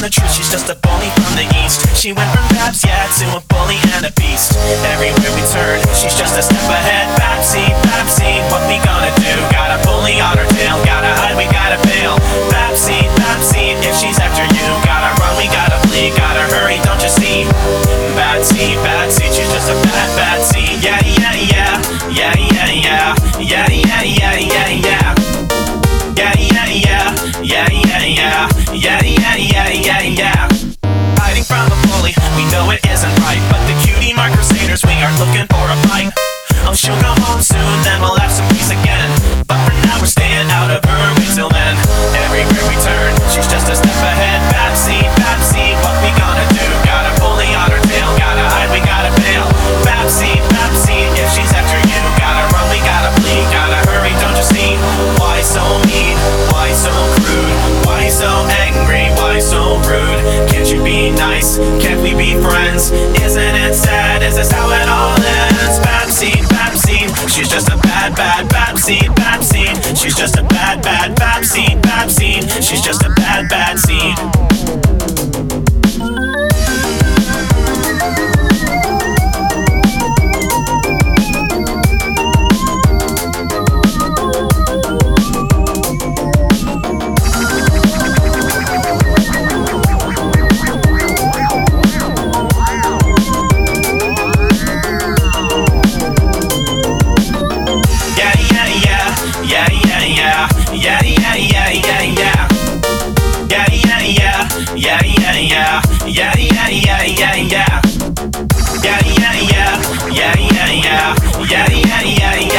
the truth, she's just a bully from the east. She went from Babs, yeah, to a bully and a beast. Everywhere we turn, she's just a step ahead. Babsy, Babsy, what we gonna do? Got a bully on her tail, gotta hide, we gotta bail. Babsy, Babsy, if she's after you, gotta run, we gotta flee, gotta hurry, don't you see? Babsy, Babsy, she's just a bad Babsy. Yeah, yeah, yeah, yeah, yeah, yeah, yeah, yeah, yeah, yeah, yeah. Yeah, yeah, yeah, yeah, yeah, yeah, yeah, yeah, yeah, yeah, yeah. Hiding from the bully, we know it isn't right, but the cutie mark crusaders, we are looking for a fight. Oh, she'll go home soon, then we'll have some peace again. But for now we're staying out of her way till then. Everywhere we turn, she's just a step ahead. Babsy, Babsy, what we gonna do? Got a bully on her tail, gotta hide, we gotta bail. Babsy, Babsy, if she's after you, gotta run, we gotta flee, gotta hurry, don't you see? Why so mean? Why so crude? Why so angry? Why so rude? Can't you be nice? Can't we be friends? Isn't it sad? Is this how it all ends? Babsy, Babsy, she's just a bad, bad Babsy, Babsy. She's just a bad, bad Babsy, Babsy. She's just a bad, bad seed. Yeah, yeah, yeah, yeah, yeah, yeah, yeah, yeah. Yeah, yeah, yeah, yeah, yeah, yeah, yeah, yeah, yeah, yeah, yeah. Yeah, yeah, yeah, yeah, yeah, yeah, yeah, yeah, yeah,